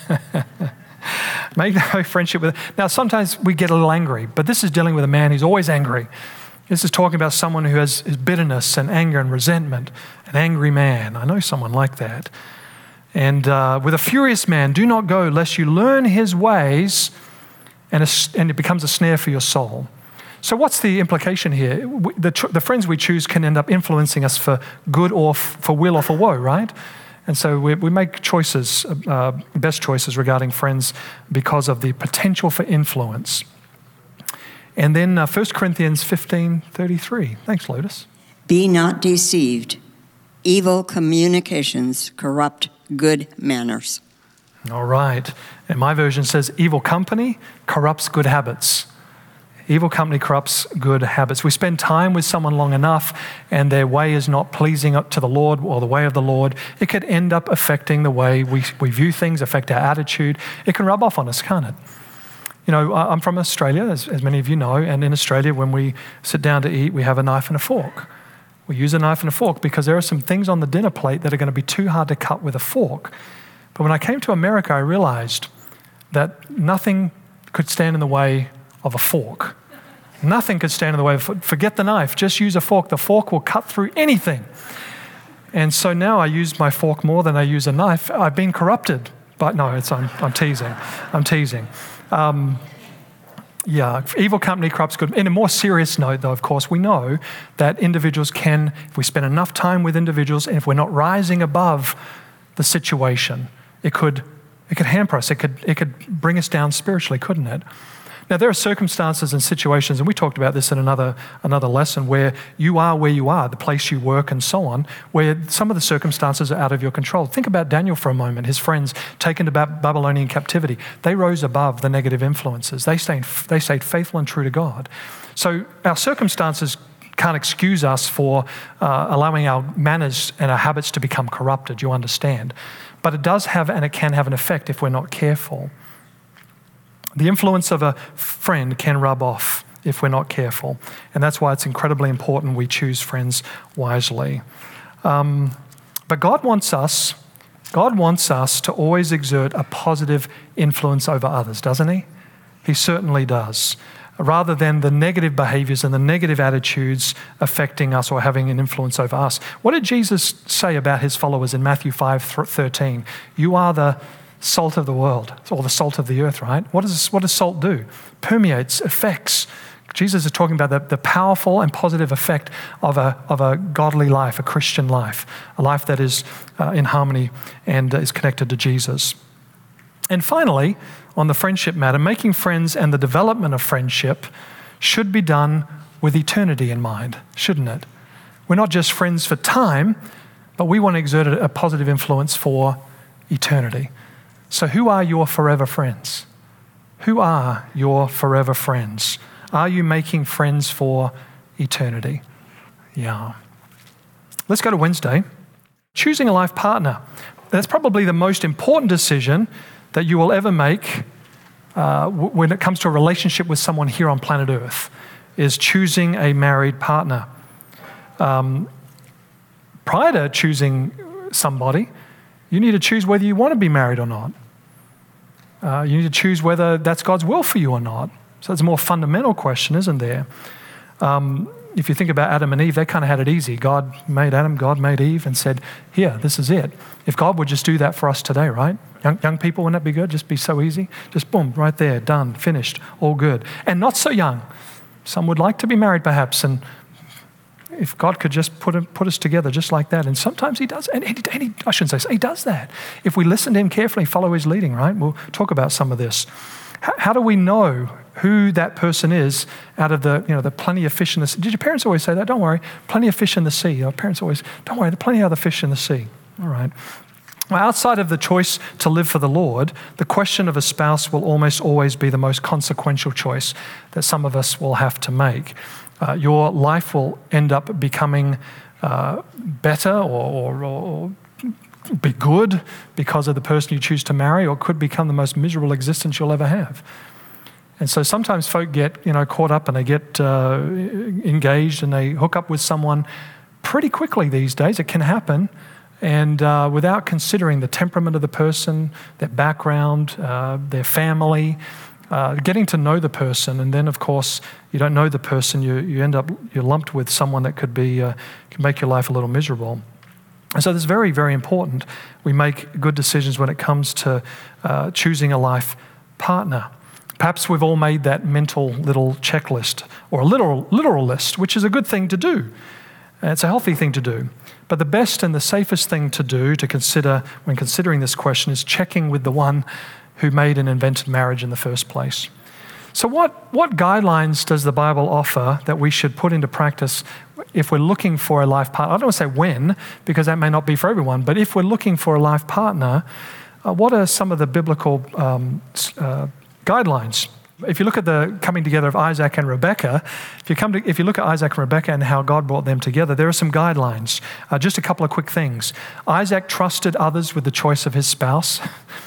Make no friendship with... Now, sometimes we get a little angry, but this is dealing with a man who's always angry. This is talking about someone who has bitterness and anger and resentment, an angry man. I know someone like that. And uh, with a furious man, do not go, lest you learn his ways, and, a, and it becomes a snare for your soul. So what's the implication here? The, the friends we choose can end up influencing us for good or f- for will or for woe, right? And so we, we make choices, uh, best choices regarding friends because of the potential for influence. And then uh, First Corinthians fifteen thirty-three. Thanks, Lotus. Be not deceived. Evil communications corrupt good manners. All right. And my version says evil company corrupts good habits. Evil company corrupts good habits. We spend time with someone long enough and their way is not pleasing up to the Lord or the way of the Lord, it could end up affecting the way we, we view things, affect our attitude. It can rub off on us, can't it? You know, I'm from Australia, as, as many of you know, and in Australia, when we sit down to eat, we have a knife and a fork. We use a knife and a fork because there are some things on the dinner plate that are going to be too hard to cut with a fork. But when I came to America, I realized that nothing could stand in the way of a fork. Nothing could stand in the way of, forget the knife, just use a fork. The fork will cut through anything. And so now I use my fork more than I use a knife. I've been corrupted. But no, it's, I'm, I'm teasing. I'm teasing. Um, yeah, evil company corrupts good. In a more serious note, though, of course, we know that individuals can, if we spend enough time with individuals, and if we're not rising above the situation, it could it could hamper us. It could it could bring us down spiritually, couldn't it? Now, there are circumstances and situations, and we talked about this in another another lesson, where you are where you are, the place you work and so on, where some of the circumstances are out of your control. Think about Daniel for a moment. His friends taken to Babylonian captivity. They rose above the negative influences. They stayed, they stayed faithful and true to God. So our circumstances can't excuse us for uh, allowing our manners and our habits to become corrupted, you understand. But it does have, and it can have an effect if we're not careful. The influence of a friend can rub off if we're not careful. And that's why it's incredibly important we choose friends wisely. Um, but God wants us, God wants us to always exert a positive influence over others, doesn't he? He certainly does. Rather than the negative behaviors and the negative attitudes affecting us or having an influence over us. What did Jesus say about his followers in Matthew five thirteen? You are the salt of the world, or the salt of the earth, right? What does what does salt do? Permeates, affects. Jesus is talking about the, the powerful and positive effect of a of a godly life, a Christian life, a life that is uh, in harmony and uh, is connected to Jesus. And finally, on the friendship matter, making friends and the development of friendship should be done with eternity in mind, shouldn't it? We're not just friends for time, but we want to exert a positive influence for eternity. So who are your forever friends? Who are your forever friends? Are you making friends for eternity? Yeah. Let's go to Wednesday. Choosing a life partner. That's probably the most important decision that you will ever make uh, w- when it comes to a relationship with someone here on planet Earth, is choosing a married partner. Um, prior to choosing somebody, you need to choose whether you want to be married or not. Uh, you need to choose whether that's God's will for you or not. So it's a more fundamental question, isn't there? Um, if you think about Adam and Eve, they kind of had it easy. God made Adam, God made Eve and said, here, this is it. If God would just do that for us today, right? Young, young people, wouldn't that be good? Just be so easy. Just boom, right there, done, finished, all good. And not so young. Some would like to be married perhaps, and if God could just put it, put us together just like that. And sometimes he does, and, he, and he, I shouldn't say, he does that. If we listen to him carefully, follow his leading, right? We'll talk about some of this. How, how do we know who that person is out of the, you know, the plenty of fish in the sea? Did your parents always say that? Don't worry, plenty of fish in the sea. Your parents always, don't worry, there are plenty of other fish in the sea. All right. Well, outside of the choice to live for the Lord, the question of a spouse will almost always be the most consequential choice that some of us will have to make. Uh, your life will end up becoming uh, better or, or, or be good because of the person you choose to marry, or could become the most miserable existence you'll ever have. And so sometimes folk get, you know, caught up and they get uh, engaged and they hook up with someone pretty quickly these days. It can happen. And uh, without considering the temperament of the person, their background, uh, their family, uh, getting to know the person, and then of course you don't know the person, you you end up you're lumped with someone that could be uh, can make your life a little miserable. And so it's very, very important we make good decisions when it comes to uh, choosing a life partner. Perhaps we've all made that mental little checklist or a literal literal list, which is a good thing to do. It's a healthy thing to do. But the best and the safest thing to do, to consider when considering this question, is checking with the one who made and invented marriage in the first place. So what, what guidelines does the Bible offer that we should put into practice if we're looking for a life partner? I don't want to say when, because that may not be for everyone, but if we're looking for a life partner, uh, what are some of the biblical um, uh, guidelines? If you look at the coming together of Isaac and Rebekah, if you come to, if you look at Isaac and Rebekah and how God brought them together, there are some guidelines. Uh, just a couple of quick things. Isaac trusted others with the choice of his spouse.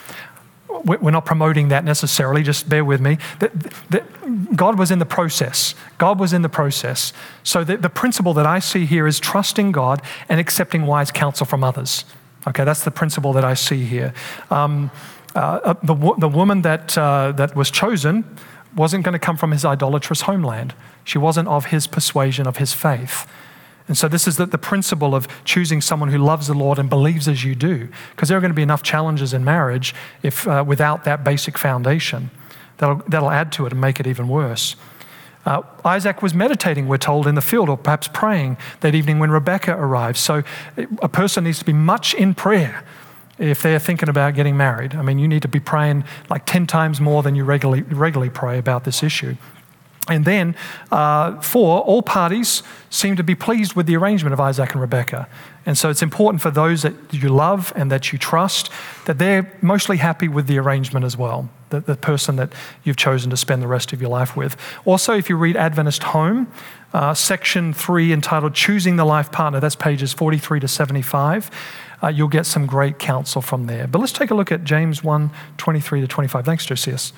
We're not promoting that necessarily, just bear with me. That, that God was in the process. God was in the process. So the, the principle that I see here is trusting God and accepting wise counsel from others. Okay, that's the principle that I see here. Um, Uh, the, the woman that uh, that was chosen wasn't going to come from his idolatrous homeland. She wasn't of his persuasion, of his faith. And so this is the, the principle of choosing someone who loves the Lord and believes as you do, because there are going to be enough challenges in marriage if uh, without that basic foundation. That'll, that'll add to it and make it even worse. Uh, Isaac was meditating, we're told, in the field, or perhaps praying that evening when Rebekah arrived. So a person needs to be much in prayer if they're thinking about getting married. I mean, you need to be praying like ten times more than you regularly, regularly pray about this issue. And then, uh, four, all parties seem to be pleased with the arrangement of Isaac and Rebekah. And so it's important for those that you love and that you trust that they're mostly happy with the arrangement as well, the, the person that you've chosen to spend the rest of your life with. Also, if you read Adventist Home, uh, section three entitled Choosing the Life Partner, that's pages forty-three to seventy-five, uh, you'll get some great counsel from there. But let's take a look at James one, twenty-three to twenty-five. Thanks, Josias.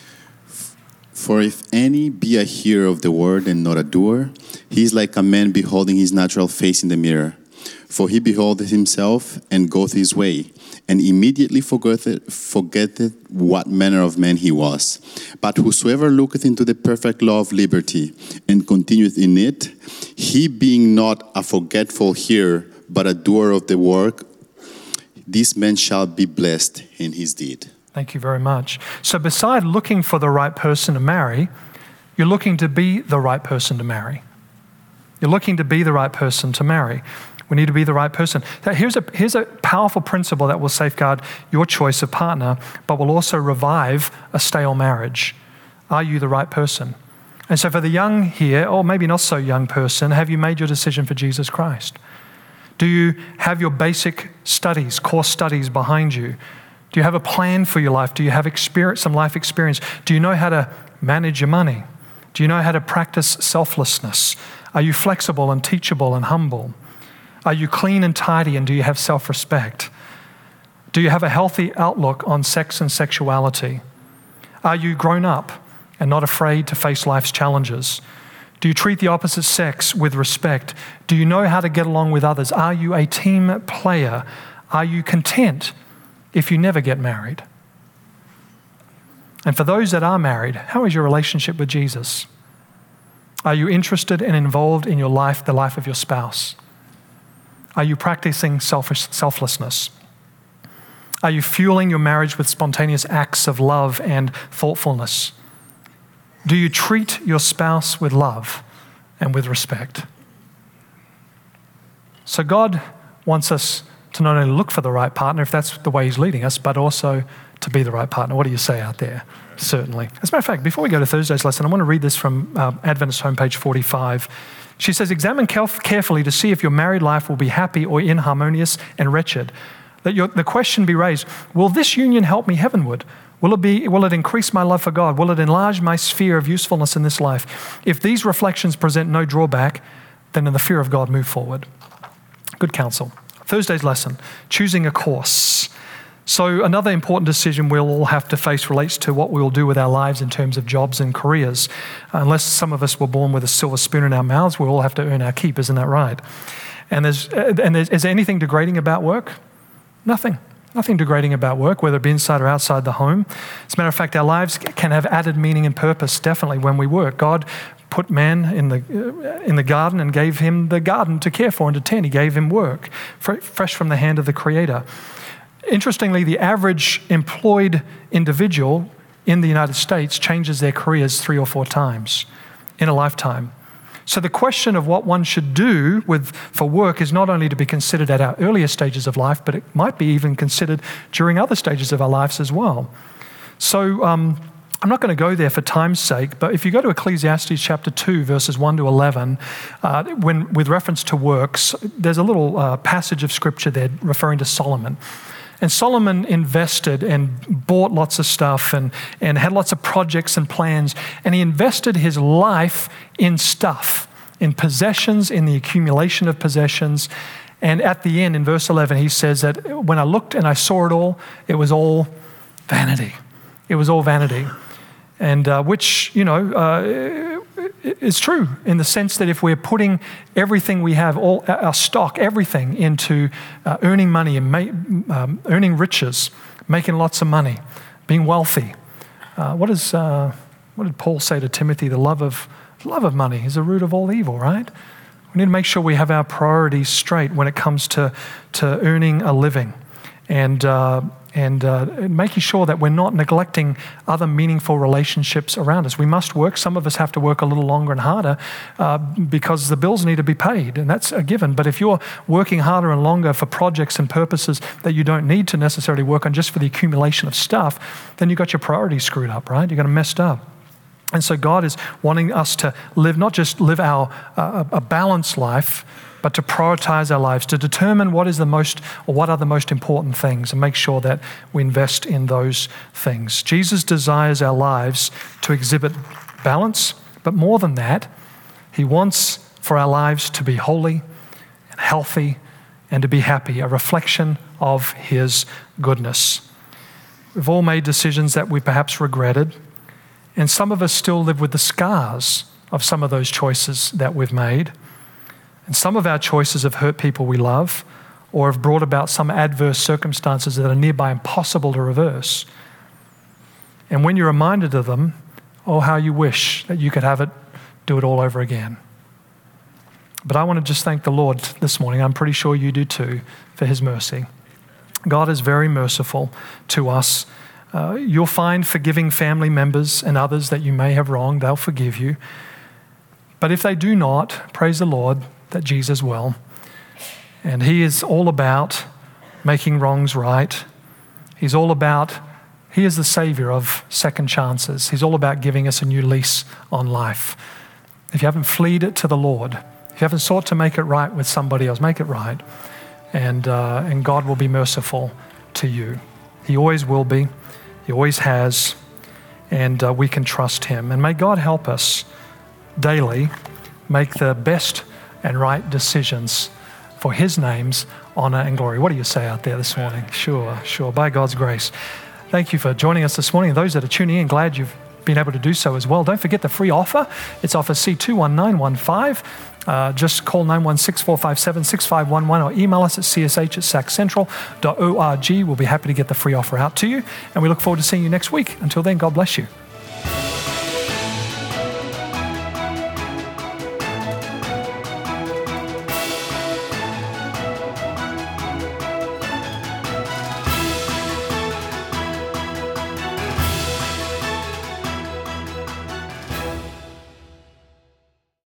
For if any be a hearer of the word and not a doer, he is like a man beholding his natural face in the mirror. For he beholdeth himself and goeth his way, and immediately forgetteth, forgetteth what manner of man he was. But whosoever looketh into the perfect law of liberty, and continueth in it, he being not a forgetful hearer, but a doer of the work, this man shall be blessed in his deed. Thank you very much. So beside looking for the right person to marry, you're looking to be the right person to marry. You're looking to be the right person to marry. We need to be the right person. Now, here's a, here's a powerful principle that will safeguard your choice of partner, but will also revive a stale marriage. Are you the right person? And so for the young here, or maybe not so young person, have you made your decision for Jesus Christ? Do you have your basic studies, course studies behind you? Do you have a plan for your life? Do you have experience, some life experience? Do you know how to manage your money? Do you know how to practice selflessness? Are you flexible and teachable and humble? Are you clean and tidy, and do you have self-respect? Do you have a healthy outlook on sex and sexuality? Are you grown up and not afraid to face life's challenges? Do you treat the opposite sex with respect? Do you know how to get along with others? Are you a team player? Are you content if you never get married? And for those that are married, how is your relationship with Jesus? Are you interested and involved in your life, the life of your spouse? Are you practicing selfish, selflessness? Are you fueling your marriage with spontaneous acts of love and thoughtfulness? Do you treat your spouse with love and with respect? So God wants us to not only look for the right partner, if that's the way he's leading us, but also to be the right partner. What do you say out there? Certainly. As a matter of fact, before we go to Thursday's lesson, I want to read this from uh, Adventist Home, page forty-five. She says, examine carefully to see if your married life will be happy or inharmonious and wretched. Let your, the question be raised, will this union help me heavenward? Will it be? Will it increase my love for God? Will it enlarge my sphere of usefulness in this life? If these reflections present no drawback, then in the fear of God, move forward. Good counsel. Thursday's lesson, choosing a course. So another important decision we'll all have to face relates to what we will do with our lives in terms of jobs and careers. Unless some of us were born with a silver spoon in our mouths, we all have to earn our keep, isn't that right? And there's, and there's, is there anything degrading about work? Nothing. Nothing degrading about work, whether it be inside or outside the home. As a matter of fact, our lives can have added meaning and purpose, definitely, when we work. God put man in the uh, in the garden and gave him the garden to care for and to tend. He gave him work, fr- fresh from the hand of the Creator. Interestingly, the average employed individual in the United States changes their careers three or four times in a lifetime. So the question of what one should do with for work is not only to be considered at our earlier stages of life, but it might be even considered during other stages of our lives as well. So um, I'm not going to go there for time's sake, but if you go to Ecclesiastes chapter two, verses one to eleven, uh, when with reference to works, there's a little uh, passage of scripture there referring to Solomon. And Solomon invested and bought lots of stuff and, and had lots of projects and plans. And he invested his life in stuff, in possessions, in the accumulation of possessions. And at the end, in verse eleven, he says that when I looked and I saw it all, it was all vanity. It was all vanity. And uh, which, you know, uh, is true in the sense that if we're putting everything we have, all our stock, everything into uh, earning money and ma- um, earning riches, making lots of money, being wealthy, uh, what does uh, What did Paul say to Timothy? The love of, love of money is the root of all evil, right? We need to make sure we have our priorities straight when it comes to, to earning a living and, uh, and uh, making sure that we're not neglecting other meaningful relationships around us. We must work. Some of us have to work a little longer and harder uh, because the bills need to be paid, and that's a given. But if you're working harder and longer for projects and purposes that you don't need to necessarily work on just for the accumulation of stuff, then you've got your priorities screwed up, right? You've got them messed up. And so God is wanting us to live, not just live our uh, a balanced life, but to prioritize our lives, to determine what is the most, or what are the most important things, and make sure that we invest in those things. Jesus desires our lives to exhibit balance, but more than that, he wants for our lives to be holy and healthy and to be happy, a reflection of his goodness. We've all made decisions that we perhaps regretted, and some of us still live with the scars of some of those choices that we've made. And some of our choices have hurt people we love or have brought about some adverse circumstances that are nearby impossible to reverse. And when you're reminded of them, oh, how you wish that you could have it, do it all over again. But I want to just thank the Lord this morning, I'm pretty sure you do too, for his mercy. God is very merciful to us. Uh, you'll find forgiving family members and others that you may have wronged. They'll forgive you. But if they do not, praise the Lord that Jesus will. And he is all about making wrongs right. He's all about, he is the Savior of second chances. He's all about giving us a new lease on life. If you haven't fled it to the Lord, if you haven't sought to make it right with somebody else, make it right. And, uh, and God will be merciful to you. He always will be. He always has, and uh, we can trust him. And may God help us daily make the best and right decisions for his name's honor and glory. What do you say out there this morning? Sure, sure. By God's grace. Thank you for joining us this morning. And those that are tuning in, glad you've been able to do so as well. Don't forget the free offer. It's offer C two one nine one five. Uh, just call nine one six, four five seven, six five one one or email us at c s h at sac central dot org. We'll be happy to get the free offer out to you. And we look forward to seeing you next week. Until then, God bless you.